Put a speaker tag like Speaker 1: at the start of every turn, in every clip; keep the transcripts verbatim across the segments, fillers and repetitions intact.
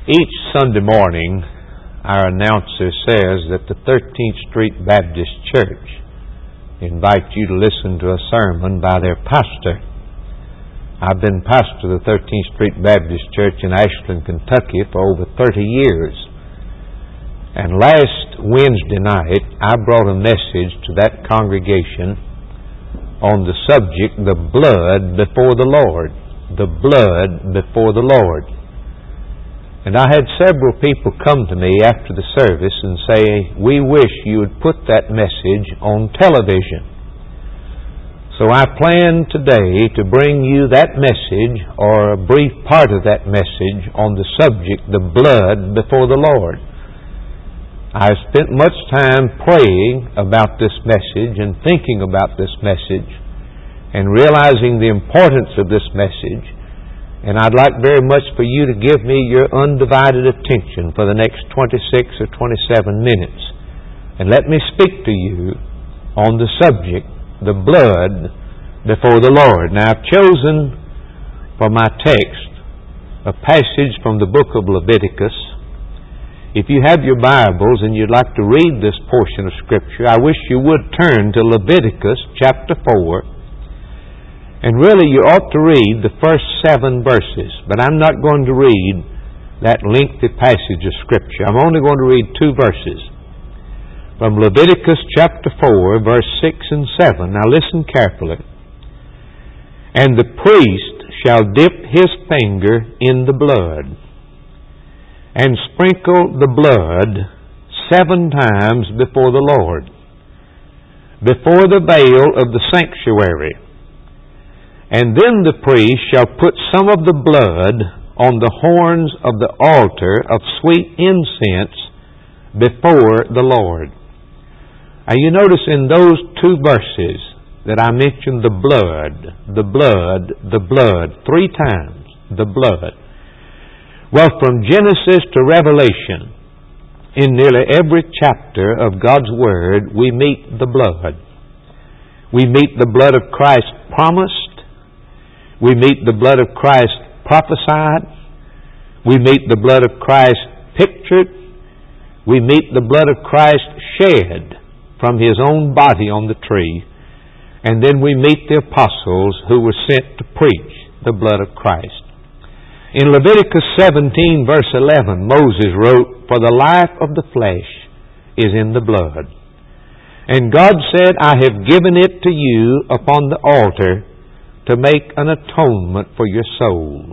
Speaker 1: Each Sunday morning, our announcer says that the thirteenth Street Baptist Church invites you to listen to a sermon by their pastor. I've been pastor of the thirteenth Street Baptist Church in Ashland, Kentucky for over thirty years. And last Wednesday night, I brought a message to that congregation on the subject, the blood before the Lord. The blood before the Lord. And I had several people come to me after the service and say, we wish you would put that message on television. So I plan today to bring you that message, or a brief part of that message, on the subject, the blood before the Lord. I spent much time praying about this message and thinking about this message and realizing the importance of this message. And I'd like very much for you to give me your undivided attention for the next twenty-six or twenty-seven minutes. And let me speak to you on the subject, the blood before the Lord. Now, I've chosen for my text a passage from the book of Leviticus. If you have your Bibles and you'd like to read this portion of Scripture, I wish you would turn to Leviticus chapter four. And really, you ought to read the first seven verses. But I'm not going to read that lengthy passage of Scripture. I'm only going to read two verses. From Leviticus chapter four, verse six and seven. Now listen carefully. And the priest shall dip his finger in the blood, and sprinkle the blood seven times before the Lord, before the veil of the sanctuary. And then the priest shall put some of the blood on the horns of the altar of sweet incense before the Lord. Now you notice in those two verses that I mentioned the blood, the blood, the blood, three times, the blood. Well, from Genesis to Revelation, in nearly every chapter of God's Word, we meet the blood. We meet the blood of Christ promised. We meet the blood of Christ prophesied. We meet the blood of Christ pictured. We meet the blood of Christ shed from His own body on the tree. And then we meet the apostles who were sent to preach the blood of Christ. In Leviticus seventeen, verse eleven, Moses wrote, "For the life of the flesh is in the blood. And God said, I have given it to you upon the altar to make an atonement for your souls."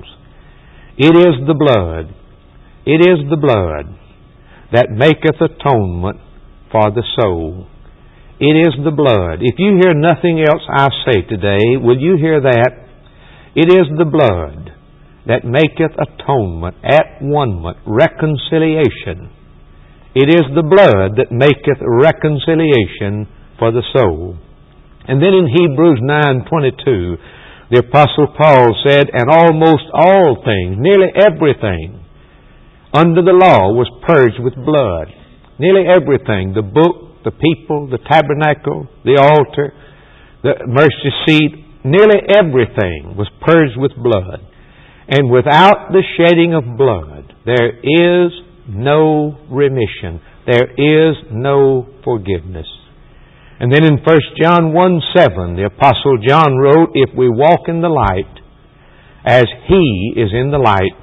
Speaker 1: It is the blood, it is the blood that maketh atonement for the soul. It is the blood. If you hear nothing else I say today, will you hear that? It is the blood that maketh atonement, at-one-ment, reconciliation. It is the blood that maketh reconciliation for the soul. And then in Hebrews nine twenty-two, the Apostle Paul said, "And almost all things, nearly everything, under the law was purged with blood." Nearly everything, the book, the people, the tabernacle, the altar, the mercy seat, nearly everything was purged with blood. And without the shedding of blood, there is no remission. There is no forgiveness. And then in First John one seven, the Apostle John wrote, "If we walk in the light, as He is in the light,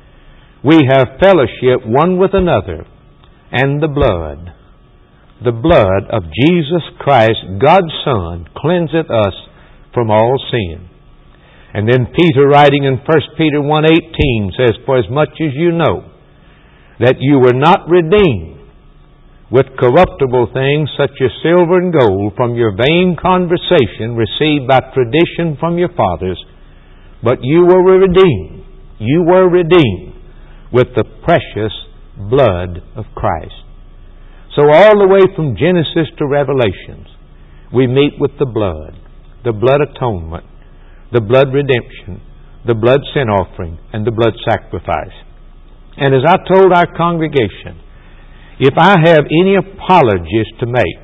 Speaker 1: we have fellowship one with another, and the blood, the blood of Jesus Christ, God's Son, cleanseth us from all sin." And then Peter, writing in First Peter one eighteen, says, "For as much as you know that you were not redeemed with corruptible things such as silver and gold from your vain conversation received by tradition from your fathers, but you were redeemed, you were redeemed with the precious blood of Christ." So all the way from Genesis to Revelations, we meet with the blood, the blood atonement, the blood redemption, the blood sin offering, and the blood sacrifice. And as I told our congregation, if I have any apologies to make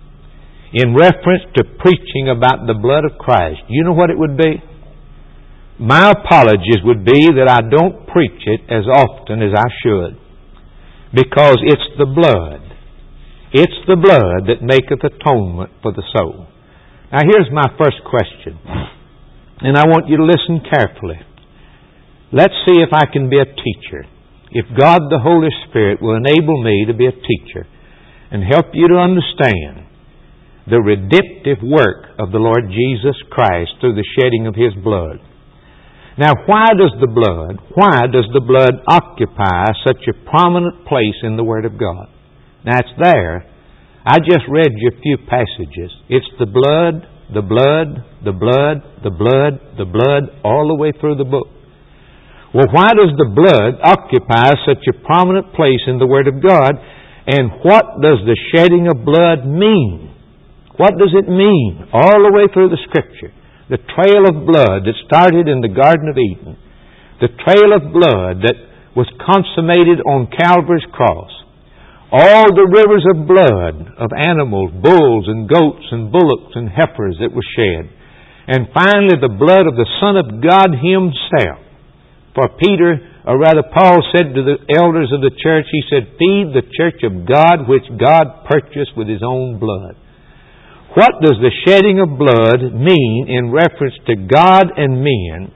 Speaker 1: in reference to preaching about the blood of Christ, you know what it would be? My apologies would be that I don't preach it as often as I should, because it's the blood. It's the blood that maketh atonement for the soul. Now here's my first question, and I want you to listen carefully. Let's see if I can be a teacher. If God the Holy Spirit will enable me to be a teacher and help you to understand the redemptive work of the Lord Jesus Christ through the shedding of His blood. Now, why does the blood, why does the blood occupy such a prominent place in the Word of God? Now, it's there. I just read you a few passages. It's the blood, the blood, the blood, the blood, the blood, all the way through the book. Well, why does the blood occupy such a prominent place in the Word of God? And what does the shedding of blood mean? What does it mean all the way through the Scripture? The trail of blood that started in the Garden of Eden. The trail of blood that was consummated on Calvary's cross. All the rivers of blood of animals, bulls and goats and bullocks and heifers that was shed. And finally the blood of the Son of God Himself. For Peter, or rather Paul said to the elders of the church, he said, feed the church of God which God purchased with His own blood. What does the shedding of blood mean in reference to God and men,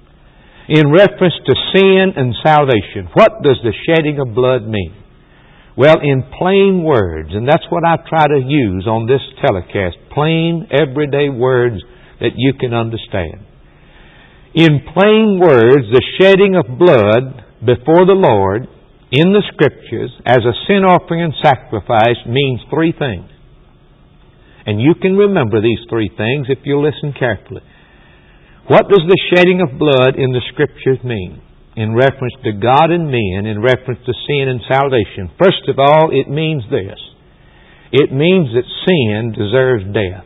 Speaker 1: in reference to sin and salvation? What does the shedding of blood mean? Well, in plain words, and that's what I try to use on this telecast, plain, everyday words that you can understand. In plain words, the shedding of blood before the Lord in the Scriptures as a sin offering and sacrifice means three things. And you can remember these three things if you listen carefully. What does the shedding of blood in the Scriptures mean in reference to God and men, in reference to sin and salvation? First of all, it means this. It means that sin deserves death.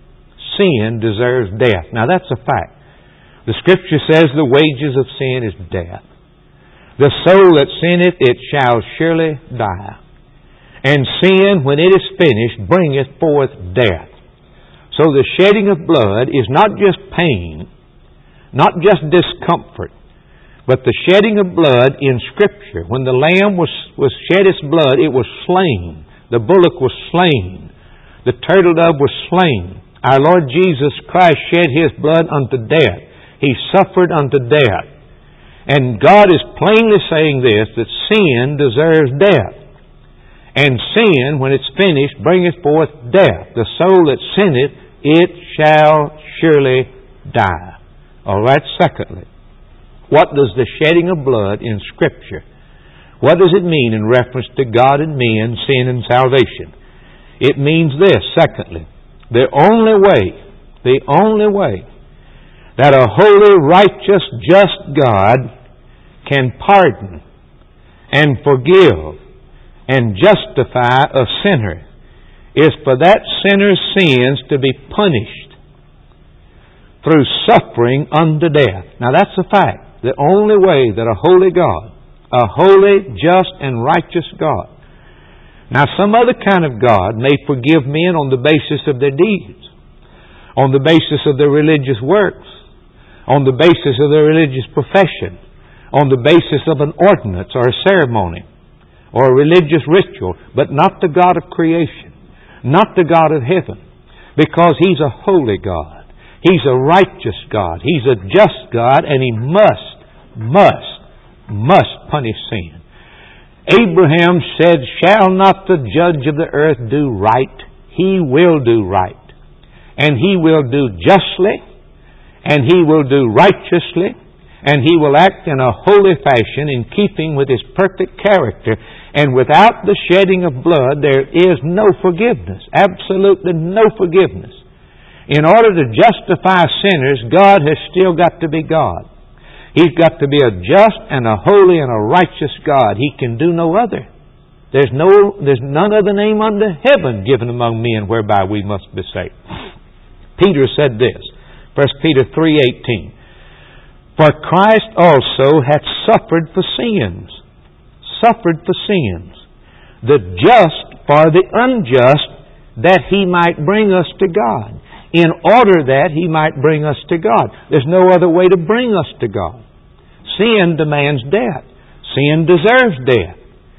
Speaker 1: Sin deserves death. Now that's a fact. The Scripture says the wages of sin is death. The soul that sinneth, it shall surely die. And sin, when it is finished, bringeth forth death. So the shedding of blood is not just pain, not just discomfort, but the shedding of blood in Scripture. When the lamb was, was shed its blood, it was slain. The bullock was slain. The turtle dove was slain. Our Lord Jesus Christ shed His blood unto death. He suffered unto death. And God is plainly saying this, that sin deserves death. And sin, when it's finished, bringeth forth death. The soul that sinneth, it shall surely die. All right, secondly, what does the shedding of blood in Scripture, what does it mean in reference to God and men, sin and salvation? It means this, secondly, the only way, the only way that a holy, righteous, just God can pardon and forgive and justify a sinner is for that sinner's sins to be punished through suffering unto death. Now that's a fact. The only way that a holy God, a holy, just, and righteous God. Now some other kind of God may forgive men on the basis of their deeds, on the basis of their religious works, on the basis of their religious profession, on the basis of an ordinance or a ceremony or a religious ritual, but not the God of creation, not the God of heaven, because He's a holy God. He's a righteous God. He's a just God, and He must, must, must punish sin. Abraham said, shall not the judge of the earth do right? He will do right. And He will do justly, and He will do righteously, and He will act in a holy fashion in keeping with His perfect character. And without the shedding of blood, there is no forgiveness. Absolutely no forgiveness. In order to justify sinners, God has still got to be God. He's got to be a just and a holy and a righteous God. He can do no other. There's no, there's none other name under heaven given among men whereby we must be saved. Peter said this, First Peter three eighteen, for Christ also hath suffered for sins, suffered for sins, the just for the unjust, that He might bring us to God. in order that He might bring us to God. There's no other way to bring us to God. Sin demands death. Sin deserves death.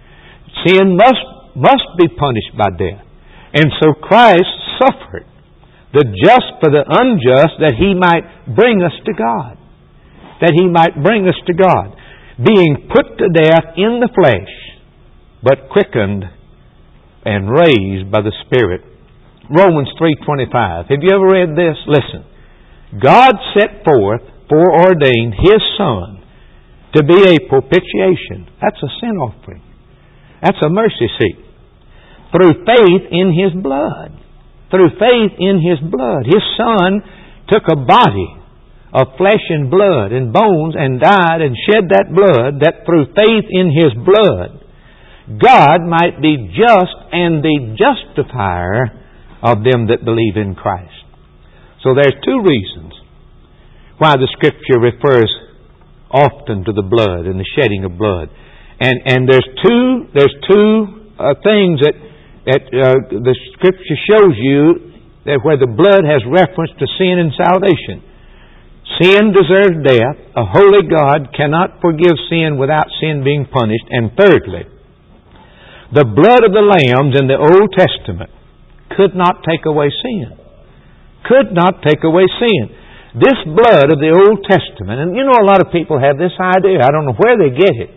Speaker 1: Sin must, must be punished by death. And so Christ suffered, the just for the unjust, that He might bring us to God. That He might bring us to God. Being put to death in the flesh, but quickened and raised by the Spirit. Romans three twenty-five. Have you ever read this? Listen. God set forth, foreordained His Son to be a propitiation. That's a sin offering. That's a mercy seat. Through faith in His blood. Through faith in His blood. His Son took a body of flesh and blood and bones and died and shed that blood, that through faith in His blood God might be just and the justifier of them that believe in Christ. So there's two reasons why the Scripture refers often to the blood and the shedding of blood. And and there's two there's two uh, things that that uh, the Scripture shows you that where the blood has reference to sin and salvation. Sin deserves death. A holy God cannot forgive sin without sin being punished. And thirdly, the blood of the lambs in the Old Testament could not take away sin. Could not take away sin. This blood of the Old Testament, and you know a lot of people have this idea, I don't know where they get it,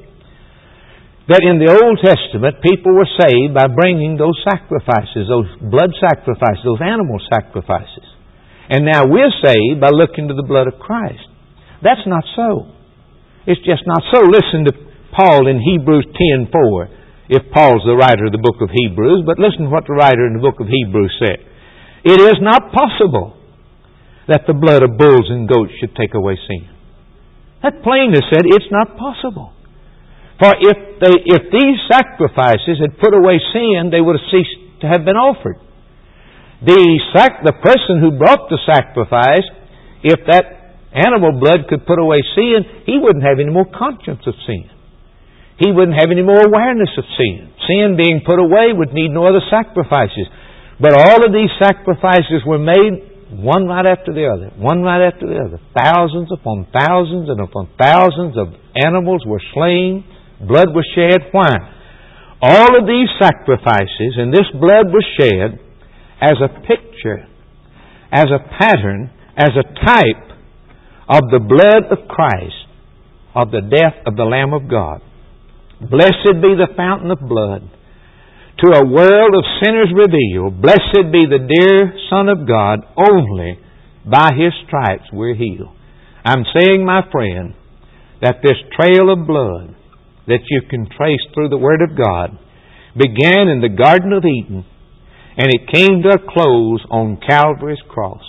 Speaker 1: that in the Old Testament people were saved by bringing those sacrifices, those blood sacrifices, those animal sacrifices. And now we're saved by looking to the blood of Christ. That's not so. It's just not so. Listen to Paul in Hebrews ten four. If Paul's the writer of the book of Hebrews, but listen to what the writer in the book of Hebrews said. It is not possible that the blood of bulls and goats should take away sin. That plainly said it's not possible. For if they, if these sacrifices had put away sin, they would have ceased to have been offered. The sac, the person who brought the sacrifice, if that animal blood could put away sin, he wouldn't have any more conscience of sin. He wouldn't have any more awareness of sin. Sin being put away would need no other sacrifices. But all of these sacrifices were made one right after the other. One right after the other. Thousands upon thousands and upon thousands of animals were slain. Blood was shed. Why? All of these sacrifices and this blood was shed as a picture, as a pattern, as a type of the blood of Christ, of the death of the Lamb of God. Blessed be the fountain of blood, to a world of sinners revealed. Blessed be the dear Son of God, only by His stripes we're healed. I'm saying, my friend, that this trail of blood that you can trace through the Word of God began in the Garden of Eden, and it came to a close on Calvary's cross.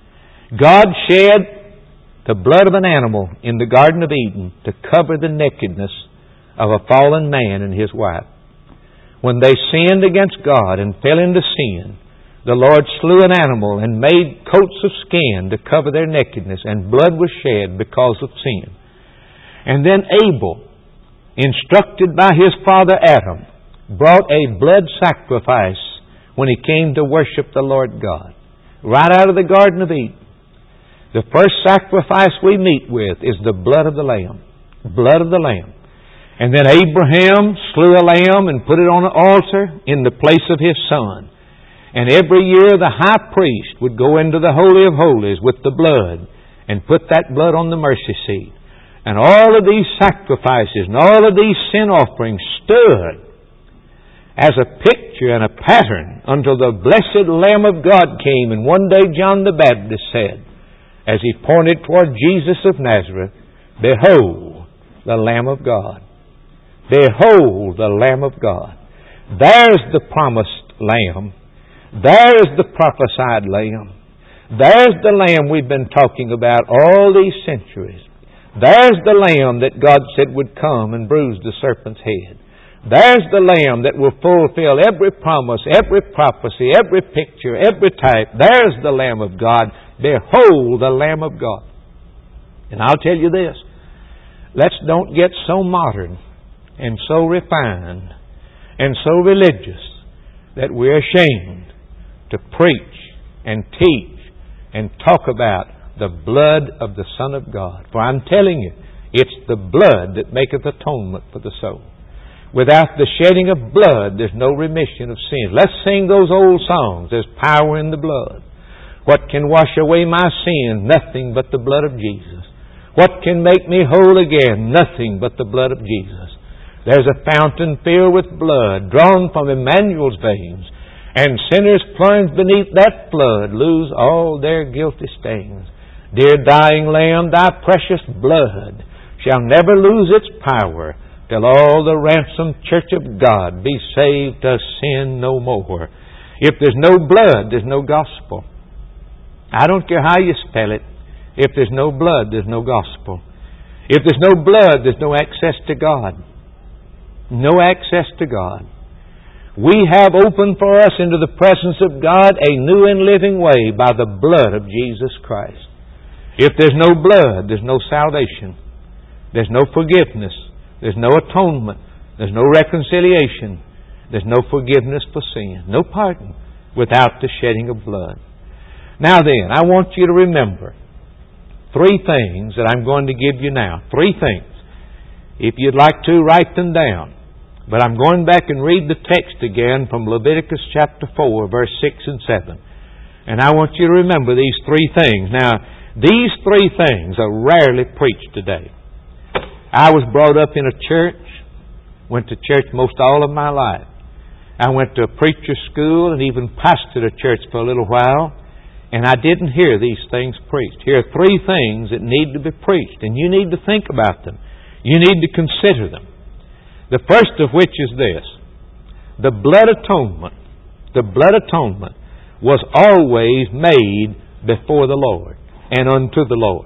Speaker 1: God shed the blood of an animal in the Garden of Eden to cover the nakedness of a fallen man and his wife. When they sinned against God and fell into sin, the Lord slew an animal and made coats of skin to cover their nakedness, and blood was shed because of sin. And then Abel, instructed by his father Adam, brought a blood sacrifice when he came to worship the Lord God. Right out of the Garden of Eden. The first sacrifice we meet with is the blood of the Lamb. Blood of the Lamb. And then Abraham slew a lamb and put it on an altar in the place of his son. And every year the high priest would go into the Holy of Holies with the blood and put that blood on the mercy seat. And all of these sacrifices and all of these sin offerings stood as a picture and a pattern until the blessed Lamb of God came. And one day John the Baptist said, as he pointed toward Jesus of Nazareth, "Behold, the Lamb of God. Behold, the Lamb of God." There's the promised Lamb. There's the prophesied Lamb. There's the Lamb we've been talking about all these centuries. There's the Lamb that God said would come and bruise the serpent's head. There's the Lamb that will fulfill every promise, every prophecy, every picture, every type. There's the Lamb of God. Behold, the Lamb of God. And I'll tell you this. Let's don't get so modern and so refined and so religious that we're ashamed to preach and teach and talk about the blood of the Son of God. For I'm telling you, it's the blood that maketh atonement for the soul. Without the shedding of blood, there's no remission of sins. Let's sing those old songs. There's power in the blood. What can wash away my sins? Nothing but the blood of Jesus. What can make me whole again? Nothing but the blood of Jesus. There's a fountain filled with blood, drawn from Emmanuel's veins, and sinners plunged beneath that flood lose all their guilty stains. Dear dying Lamb, Thy precious blood shall never lose its power, till all the ransomed church of God be saved to sin no more. If there's no blood, there's no gospel. I don't care how you spell it. If there's no blood, there's no gospel. If there's no blood, there's no access to God. No access to God. We have opened for us into the presence of God a new and living way by the blood of Jesus Christ. If there's no blood, there's no salvation. There's no forgiveness. There's no atonement. There's no reconciliation. There's no forgiveness for sin. No pardon without the shedding of blood. Now then, I want you to remember three things that I'm going to give you now. Three things. If you'd like to, write them down. But I'm going back and read the text again from Leviticus chapter four, verse six and seven. And I want you to remember these three things. Now, these three things are rarely preached today. I was brought up in a church, went to church most all of my life. I went to a preacher's school and even pastored a church for a little while, and I didn't hear these things preached. Here are three things that need to be preached, and you need to think about them. You need to consider them. The first of which is this: the blood atonement, the blood atonement was always made before the Lord and unto the Lord.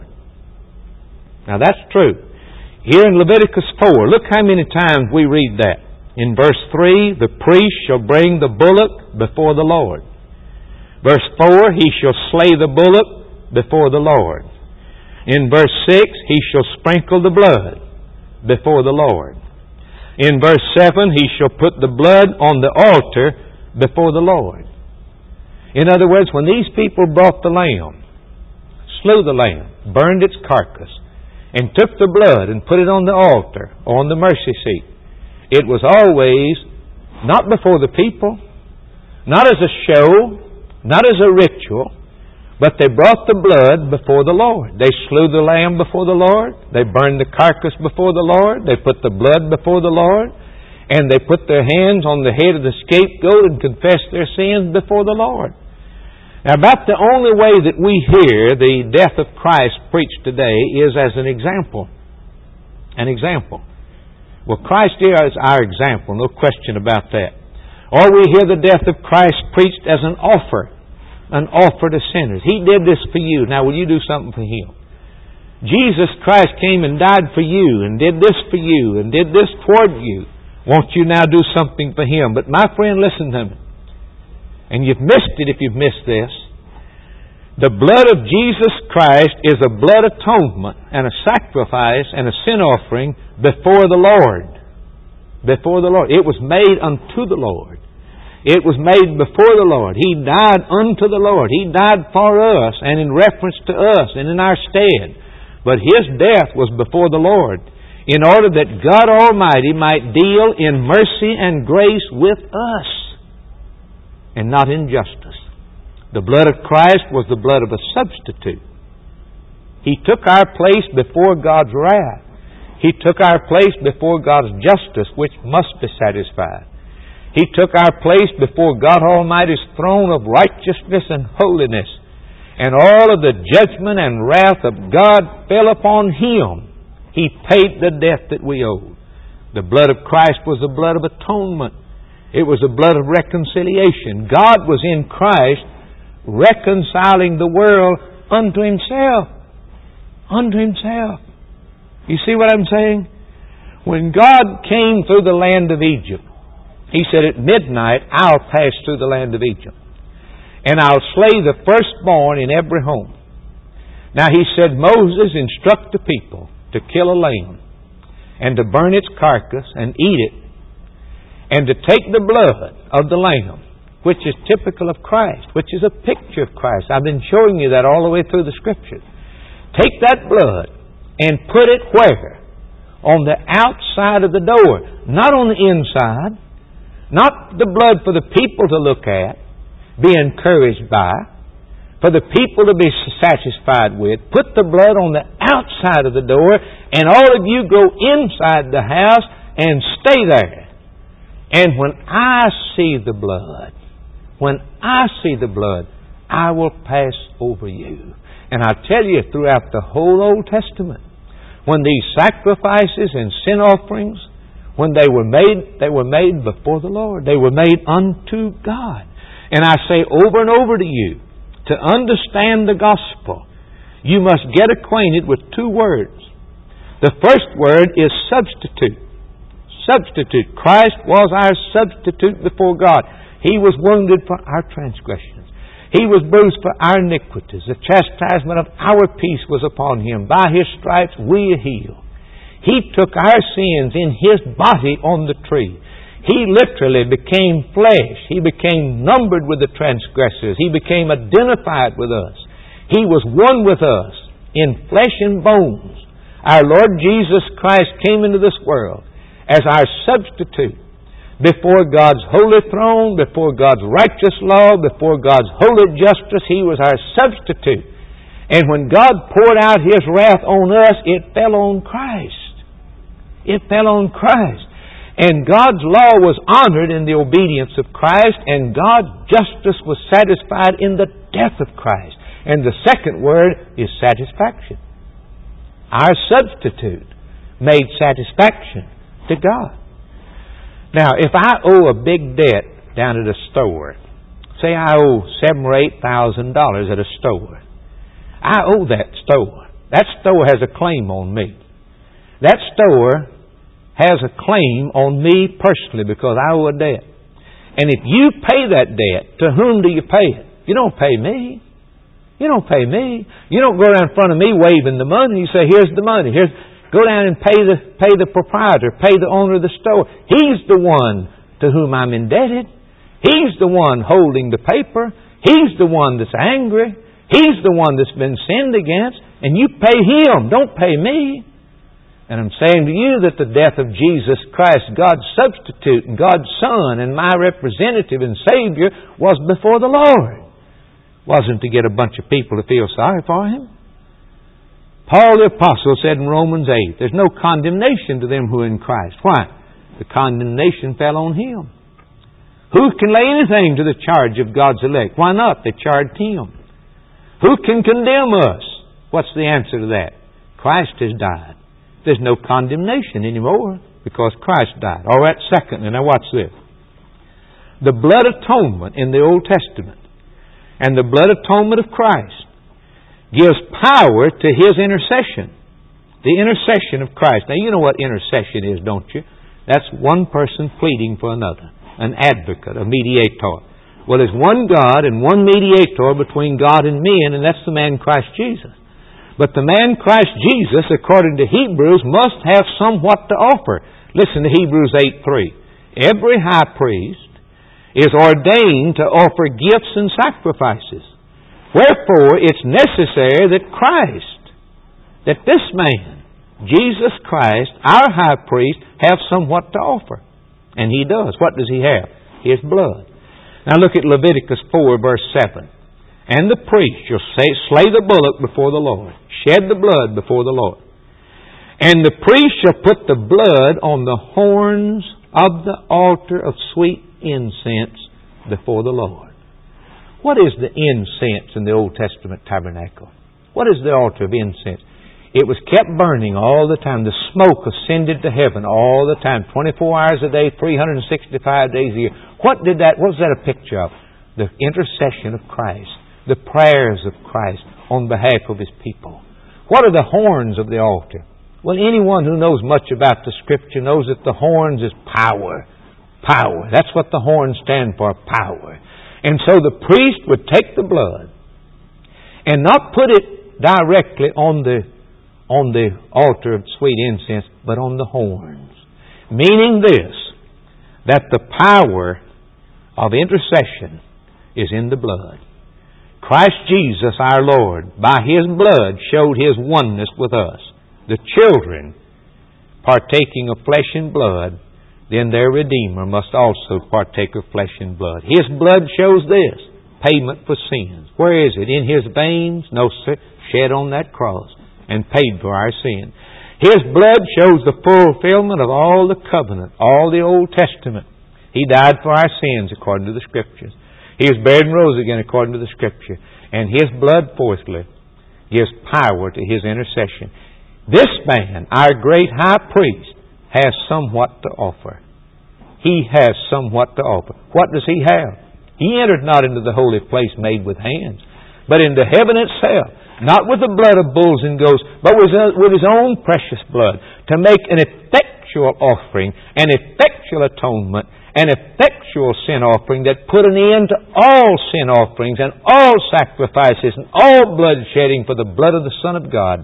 Speaker 1: Now that's true. Here in Leviticus four, look how many times we read that. In verse three, the priest shall bring the bullock before the Lord. Verse four, he shall slay the bullock before the Lord. In verse six, he shall sprinkle the blood before the Lord. In verse seven, he shall put the blood on the altar before the Lord. In other words, when these people brought the lamb, slew the lamb, burned its carcass, and took the blood and put it on the altar, on the mercy seat, it was always not before the people, not as a show, not as a ritual, but they brought the blood before the Lord. They slew the lamb before the Lord. They burned the carcass before the Lord. They put the blood before the Lord. And they put their hands on the head of the scapegoat and confessed their sins before the Lord. Now, about the only way that we hear the death of Christ preached today is as an example. An example. Well, Christ here is our example, no question about that. Or we hear the death of Christ preached as an offer. An offer to sinners. He did this for you. Now will you do something for Him? Jesus Christ came and died for you and did this for you and did this toward you. Won't you now do something for Him? But my friend, listen to me. And you've missed it if you've missed this. The blood of Jesus Christ is a blood atonement and a sacrifice and a sin offering before the Lord. Before the Lord. It was made unto the Lord. It was made before the Lord. He died unto the Lord. He died for us and in reference to us and in our stead. But His death was before the Lord in order that God Almighty might deal in mercy and grace with us and not in justice. The blood of Christ was the blood of a substitute. He took our place before God's wrath. He took our place before God's justice, which must be satisfied. He took our place before God Almighty's throne of righteousness and holiness. And all of the judgment and wrath of God fell upon Him. He paid the debt that we owed. The blood of Christ was the blood of atonement. It was the blood of reconciliation. God was in Christ reconciling the world unto Himself. Unto Himself. You see what I'm saying? When God came through the land of Egypt, He said, at midnight, I'll pass through the land of Egypt. And I'll slay the firstborn in every home. Now He said, Moses, instruct the people to kill a lamb and to burn its carcass and eat it and to take the blood of the lamb which is typical of Christ, which is a picture of Christ. I've been showing you that all the way through the Scriptures. Take that blood and put it where? On the outside of the door. Not on the inside. Not the blood for the people to look at, be encouraged by, for the people to be satisfied with. Put the blood on the outside of the door, and all of you go inside the house and stay there. And when I see the blood, when I see the blood, I will pass over you. And I tell you, throughout the whole Old Testament, when these sacrifices and sin offerings, when they were made, they were made before the Lord. They were made unto God. And I say over and over to you, to understand the gospel, you must get acquainted with two words. The first word is substitute. Substitute. Christ was our substitute before God. He was wounded for our transgressions. He was bruised for our iniquities. The chastisement of our peace was upon Him. By His stripes we are healed. He took our sins in His body on the tree. He literally became flesh. He became numbered with the transgressors. He became identified with us. He was one with us in flesh and bones. Our Lord Jesus Christ came into this world as our substitute before God's holy throne, before God's righteous law, before God's holy justice. He was our substitute. And when God poured out His wrath on us, it fell on Christ. It fell on Christ. And God's law was honored in the obedience of Christ, and God's justice was satisfied in the death of Christ. And the second word is satisfaction. Our substitute made satisfaction to God. Now, if I owe a big debt down at a store, say I owe seven or eight thousand dollars at a store, I owe that store. That store has a claim on me. That store has a claim on me personally because I owe a debt. And if you pay that debt, to whom do you pay it? You don't pay me. You don't pay me. You don't go down in front of me waving the money. You say, here's the money. Here's, go down and pay the, pay the proprietor, pay the owner of the store. He's the one to whom I'm indebted. He's the one holding the paper. He's the one that's angry. He's the one that's been sinned against. And you pay him. Don't pay me. And I'm saying to you that the death of Jesus Christ, God's substitute and God's Son and my representative and Savior, was before the Lord. It wasn't to get a bunch of people to feel sorry for Him. Paul the Apostle said in Romans eight, there's no condemnation to them who are in Christ. Why? The condemnation fell on Him. Who can lay anything to the charge of God's elect? Why not? They charged Him. Who can condemn us? What's the answer to that? Christ has died. There's no condemnation anymore because Christ died. All right, secondly, now watch this. The blood atonement in the Old Testament and the blood atonement of Christ gives power to His intercession. The intercession of Christ. Now, you know what intercession is, don't you? That's one person pleading for another. An advocate, a mediator. Well, there's one God and one mediator between God and men, and that's the man Christ Jesus. But the man Christ Jesus, according to Hebrews, must have somewhat to offer. Listen to Hebrews eight three. Every high priest is ordained to offer gifts and sacrifices. Wherefore, it's necessary that Christ, that this man, Jesus Christ, our high priest, have somewhat to offer. And He does. What does He have? His blood. Now look at Leviticus four, verse seven. And the priest shall say, slay the bullock before the Lord, shed the blood before the Lord. And the priest shall put the blood on the horns of the altar of sweet incense before the Lord. What is the incense in the Old Testament tabernacle? What is the altar of incense? It was kept burning all the time. The smoke ascended to heaven all the time, twenty-four hours a day, three hundred sixty-five days a year. What did that? What was that a picture of? The intercession of Christ. The prayers of Christ on behalf of His people. What are the horns of the altar? Well, anyone who knows much about the Scripture knows that the horns is power. Power. That's what the horns stand for, power. And so the priest would take the blood and not put it directly on the, on the altar of sweet incense, but on the horns. Meaning this, that the power of intercession is in the blood. Christ Jesus our Lord, by His blood, showed His oneness with us. The children partaking of flesh and blood, then their Redeemer must also partake of flesh and blood. His blood shows this, payment for sins. Where is it? In His veins? No, sir. Shed on that cross and paid for our sin. His blood shows the fulfillment of all the covenant, all the Old Testament. He died for our sins according to the Scriptures. He was buried and rose again according to the Scripture. And His blood, fourthly, gives power to His intercession. This man, our great high priest, has somewhat to offer. He has somewhat to offer. What does He have? He entered not into the holy place made with hands, but into heaven itself, not with the blood of bulls and goats, but with His own precious blood, to make an effectual offering, an effectual atonement, an effectual sin offering that put an end to all sin offerings and all sacrifices and all bloodshedding, for the blood of the Son of God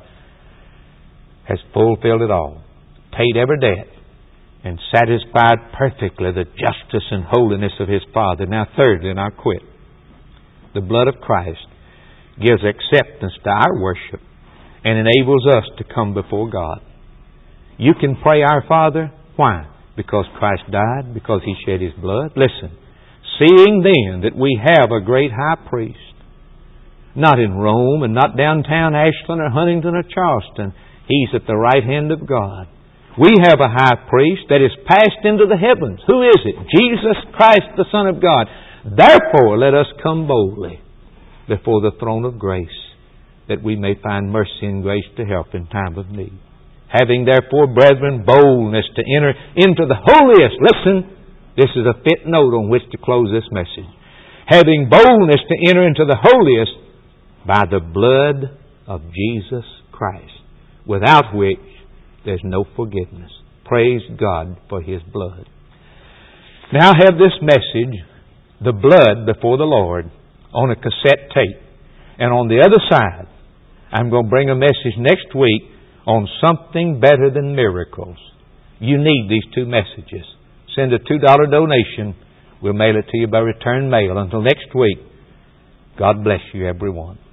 Speaker 1: has fulfilled it all, paid every debt, and satisfied perfectly the justice and holiness of His Father. Now thirdly, and I'll quit, the blood of Christ gives acceptance to our worship and enables us to come before God. You can pray Our Father. Why? Because Christ died, because He shed His blood. Listen, seeing then that we have a great high priest, not in Rome and not downtown Ashland or Huntington or Charleston, He's at the right hand of God. We have a high priest that is passed into the heavens. Who is it? Jesus Christ, the Son of God. Therefore, let us come boldly before the throne of grace, that we may find mercy and grace to help in time of need. Having therefore, brethren, boldness to enter into the holiest. Listen, this is a fit note on which to close this message. Having boldness to enter into the holiest by the blood of Jesus Christ, without which there's no forgiveness. Praise God for His blood. Now I have this message, the blood before the Lord, on a cassette tape. And on the other side, I'm going to bring a message next week on something better than miracles. You need these two messages. Send a two dollar donation. We'll mail it to you by return mail. Until next week, God bless you, everyone.